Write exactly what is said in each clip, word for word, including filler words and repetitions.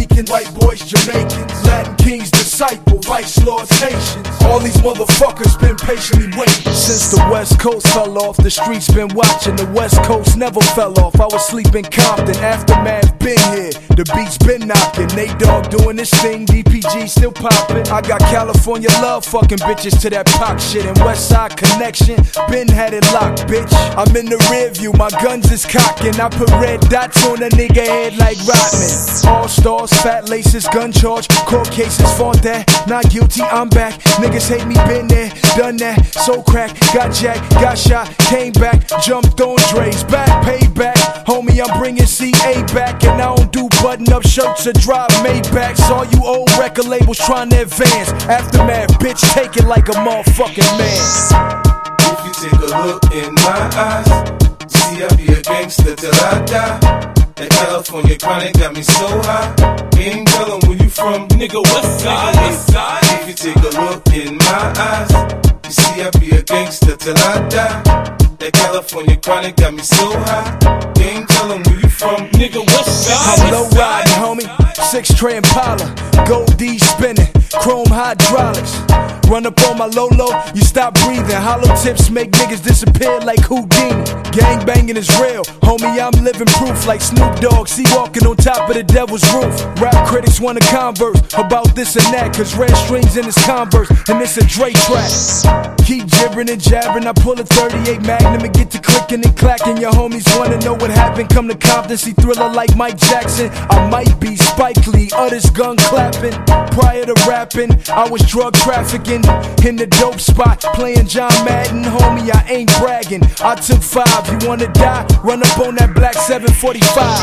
Ricans, white boys Jamaicans, Latin kings disciple, vice lords Haitians. All these motherfuckers been patiently waiting. Since the West Coast fell off, the streets been watching. The West Coast never fell off. I was sleeping Compton, Aftermath been here. The beats been knocking. Nate Dogg doing this thing, D P G still popping. I got California love fucking bitches to that pop shit. And West Side Connection, been had it locked, bitch. I'm in the rear view, my guns is cocking. I put red dots on a nigga head like Rodman. All stars, fat laces, gun charge, court cases, fought that. Not guilty, I'm back. Niggas hate me, been there, done that. So crack, got jacked, got shot, came back, jumped on Dre's back, payback. Homie, I'm bringing C A back, and I don't do button-up shirts or drive Maybachs. All you old record labels trying to advance. Aftermath, bitch, take it like a motherfucking man. If you take a look in my eyes, see I be a gangster till I die. That California chronic got me so high. Ain't tellin' where you from, nigga, west side, west side. If you take a look in my eyes, you see I be a gangster till I die. That California chronic got me so high. Ain't tellin' where you from, nigga, west side. I'm low riding, homie, six tray Impala, gold D spinning, chrome hydraulics. Run up on my Lolo, you stop breathing. Hollow tips make niggas disappear like Houdini. Gang banging is real, homie, I'm living proof like Snoop Dogg. See walking on top of the devil's roof. Rap critics wanna converse about this and that, cause red strings in his Converse, and it's a Dre track. Keep gibbering and jabbering, I pull a thirty-eight Magnum and get to clicking and clacking. Your homies wanna know what happened, come to Compton, see Thriller like Mike Jackson. I might be Spike Lee, others gun clapping. Prior to rapping, I was drug trafficking in the dope spot, playing John Madden. Homie, I ain't bragging, I took five. You wanna die? Run up on that black seven forty-five.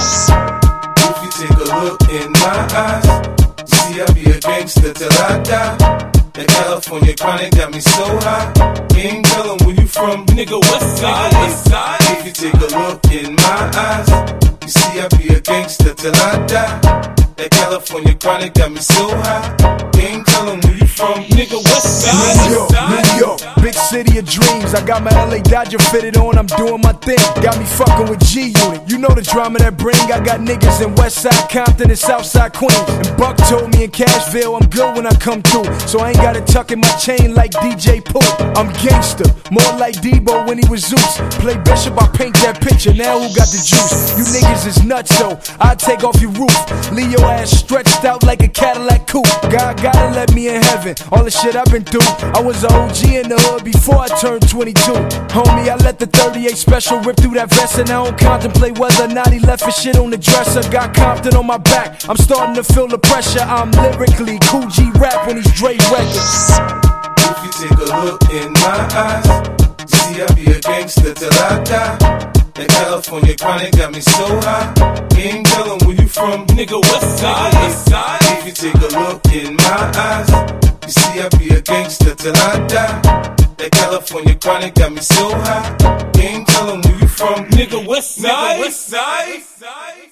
If you take a look in my eyes, you see I be a gangster till I die. That California chronic got me so high. Ain't tellin' where you from, nigga, west side, west side. If you take a look in my eyes, you see I be a gangster till I die. That California chronic got me so high. Ain't tellin' where you from, nigga, west side. New York, New York, big city of dreams. I got my L A Dodger fitted on, I'm doing my thing. Got me fucking with G-Unit, you know the drama that bring. I got niggas in Westside Compton and Southside Queens. And Buck told me in Cashville I'm good when I come through, so I ain't gotta tuck in my chain like D J Pooh. I'm gangster, more like Debo when he was Zeus. Play Bishop, I paint that picture, now who got the juice? You niggas is nuts, so I take off your roof. Leave your ass stretched out like a Cadillac coupe. God gotta let me in heaven, all the shit I've been through. I was a O G in the hood before I turned twenty-two. Homie, I let the thirty-eight special rip through that vest, and I don't contemplate whether or not he left his shit on the dresser. Got Compton on my back, I'm starting to feel the pressure. I'm lyrically Cool G rap when he's Dre records. If you take a look in my eyes, you see I be a gangster till I die. That California chronic got me so high. Ain't tellin' where you from, nigga, west side, west side. If you take a look in my eyes, you see I be a gangster till I die. That California chronic got me so high. Ain't tellin' where you from, nigga, west side, nigga, west side.